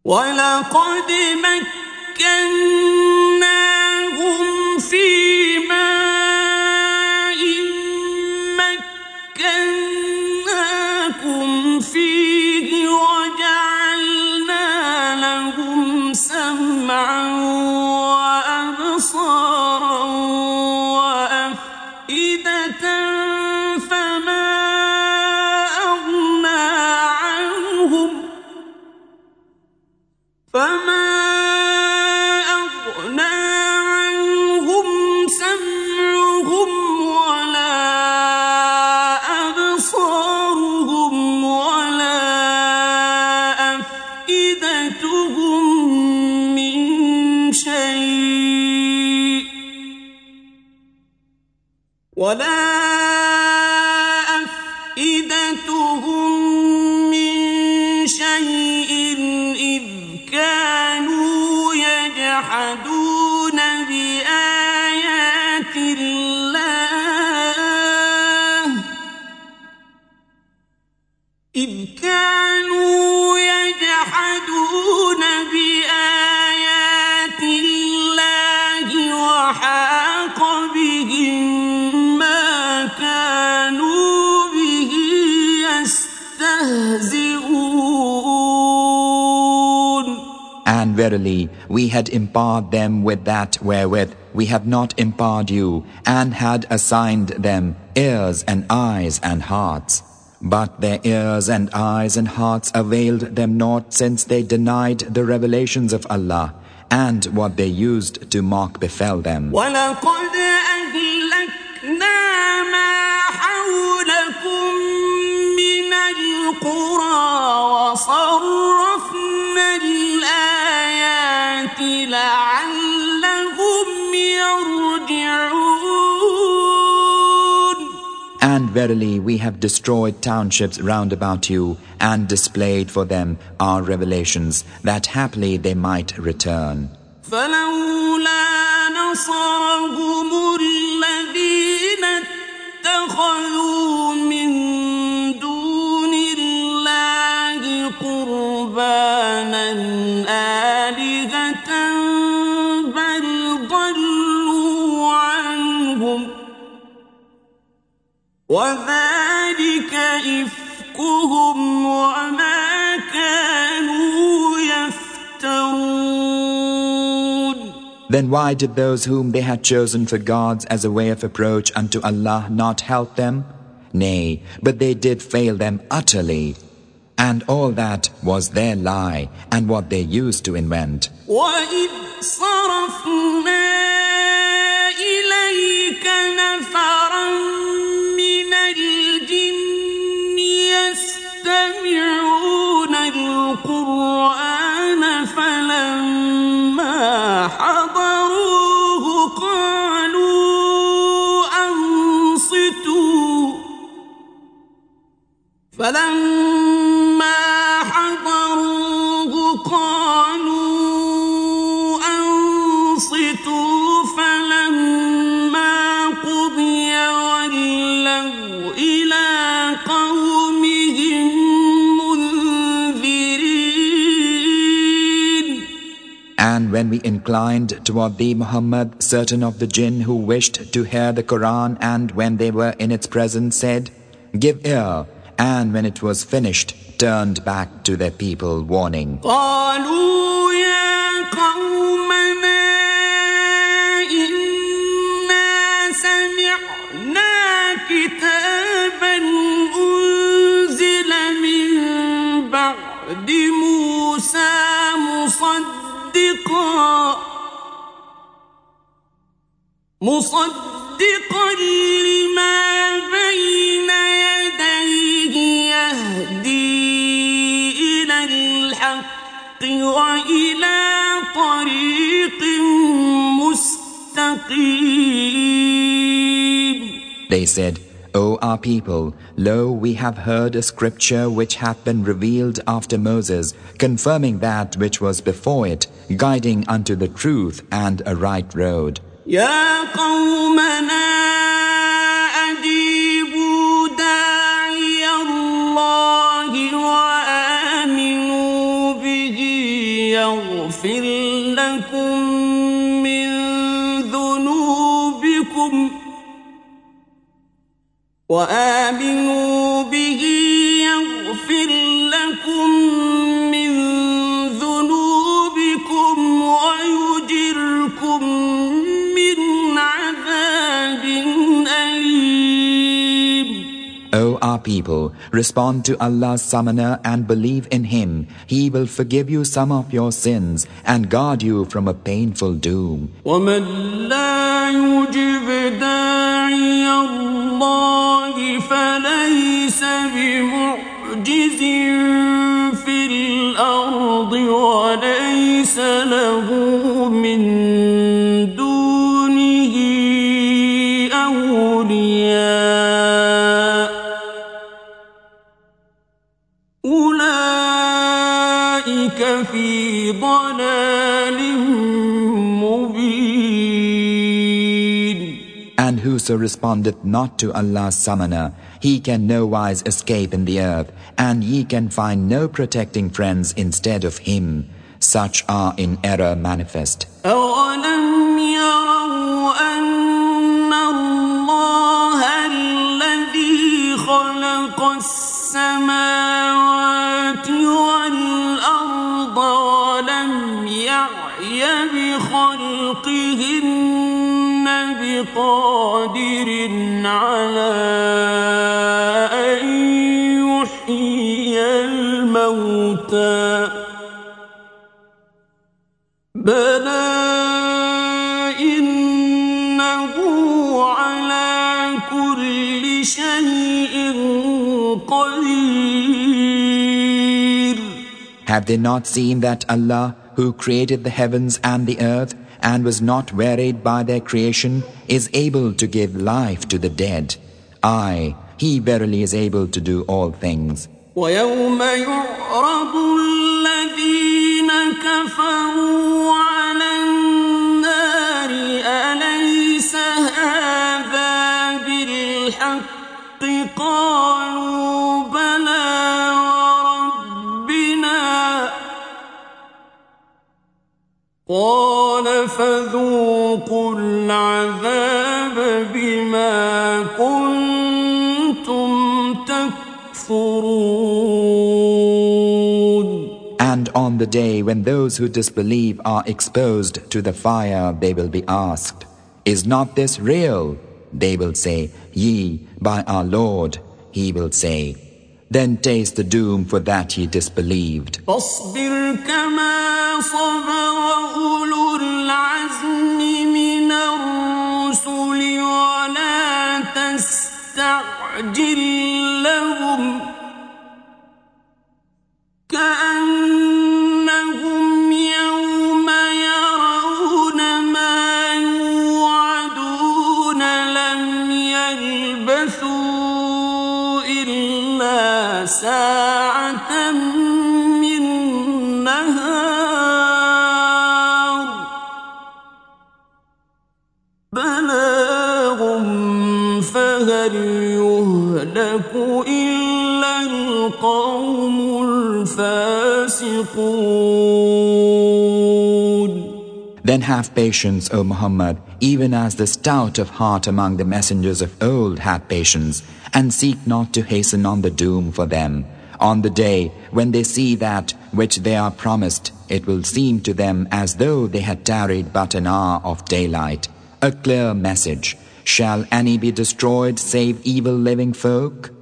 وَلَقَدْ مَكَّنَّاهُمْ فِي مَاءٍ مَكَّنَّاكُمْ فِيهِ وَجَعَلْنَا لَهُمْ سَمْعًا وَأَبْصَارًا وَأَفْئِدَةً فَمَا أَغْنَىٰ عَنْهُمْ سَمْعُهُمْ وَلَا أَبْصَارُهُمْ وَلَا أَفْئِدَتُهُم مِّن شَيْءٍ إِذْ كانوا يجحدون بآيات الله وحاق بهم ما كانوا به يستهزئون. And verily, we had empowered them with that wherewith we have not empowered you, and had assigned them ears and eyes and hearts. But their ears and eyes and hearts availed them not, since they denied the revelations of Allah, and what they used to mock befell them. وَلَقَدْ أَهْلَكْنَا مَا حَوْلَكُمْ مِنَ الْقُرَىٰ وَصَرَّفْنَا الْآيَاتِ لَعَلَّهُمْ يَرْجِعُونَ. And verily we have destroyed townships round about you, and displayed for them our revelations, that haply they might return. فَلَوْلَا نَصَرَهُمُ الَّذِينَ اتَّخَذُوا مِن دُونِ اللَّهِ قُرْبَانًا آلِهَةً بَلْ ضَلُّوا عَنْهُمْ وَذَلِكَ إِفْكُهُمْ وَمَا كَانُوا يَفْتَرُونَ. Then why did those whom they had chosen for gods as a way of approach unto Allah not help them? Nay, but they did fail them utterly. And all that was their lie, and what they used to invent. وَإِذْ صَرَفْنَا إِلَيْكَ نَفَرًا مِّنَ الْجِنِّ يَسْتَمِعُونَ الْقُرْآنَ فَلَمَّا حَضَرُوهُ قَالُوا أَنصِتُوا فلما قضي ولوا إلى قومهم منذرين. And when we inclined toward thee, Muhammad, certain of the jinn who wished to hear the Quran, and when they were in its presence said, Give ear, and when it was finished, turned back to their people, warning. قالوا يا قومنا إنا سمعنا كتابا أنزل من بعد موسى مصدقا لما بين يديه يهدي إلى الحق وإلى طريق مستقيم. They said, O our people, lo, we have heard a scripture which hath been revealed after Moses, confirming that which was before it, guiding unto the truth and a right road. يا قومنا أجيبوا داعي الله وآمنوا به يغفر لكم من ذنوبكم وآمنوا به يغفر لكم من ذنوبكم ويجركم من عذاب أليم. O our people, respond to Allah's summoner and believe in Him. He will forgive you some of your sins and guard you from a painful doom. وَمَن لَّا يُجِبْ دَاعِيَ اللَّهِ فَلَيْسَ بِمُعْجِزٍ فِي الْأَرْضِ وَلَيْسَ لَهُ مِن دُونِهِ أَوْلِيَاءُ أُولَٰئِكَ فِي ضَلَالٍ مُّبِينٍ. And whoso respondeth not to Allah's summoner, he can no wise escape in the earth, and ye can find no protecting friends instead of him. Such are in error manifest. أَوَلَمْ يَرَوْا أَنَّ اللَّهَ الَّذِي خَلَقَ السَّمَاوَاتِ وَالْأَرْضَ وَلَمْ يَعْيَ بِخَلْقِهِنَّ بِقَادِرٍ عَلَىٰ أَن يُحْيِيَ الْمَوْتَىٰ بَلَىٰ إِنَّهُ عَلَىٰ كُلِّ شَيْءٍ قَدِيرٌ. Have they not seen that Allah, who created the heavens and the earth, and was not wearied by their creation, is able to give life to the dead? Aye, He verily is able to do all things. وَيَوْمَ يُعْرَضُ الَّذِينَ كَفَرُوا عَلَى النَّارِ أَلَيْسَ هَٰذَا بِالْحَقِّ قَالُوا بَلَىٰ وَرَبِّنَا قَالَ فَذُوقُوا الْعَذَابَ بِمَا كُنتُمْ تَكْفُرُونَ. And on the day when those who disbelieve are exposed to the fire, they will be asked, "Is not this real?" They will say, "Yea, by our Lord." He will say, "Then taste the doom for that ye disbelieved." فاصبر كما صبر أولو العزم من الرسل ولا تستعجل لهم كأنهم يوم يرون ما يوعدون لم يلبثوا إلا ساعة من نهار بلاغ فهل يهلك إلا القوم الفاسقون. Then have patience, O Muhammad, even as the stout of heart among the messengers of old had patience, and seek not to hasten on the doom for them. On the day when they see that which they are promised, it will seem to them as though they had tarried but an hour of daylight. A clear message. Shall any be destroyed save evil living folk?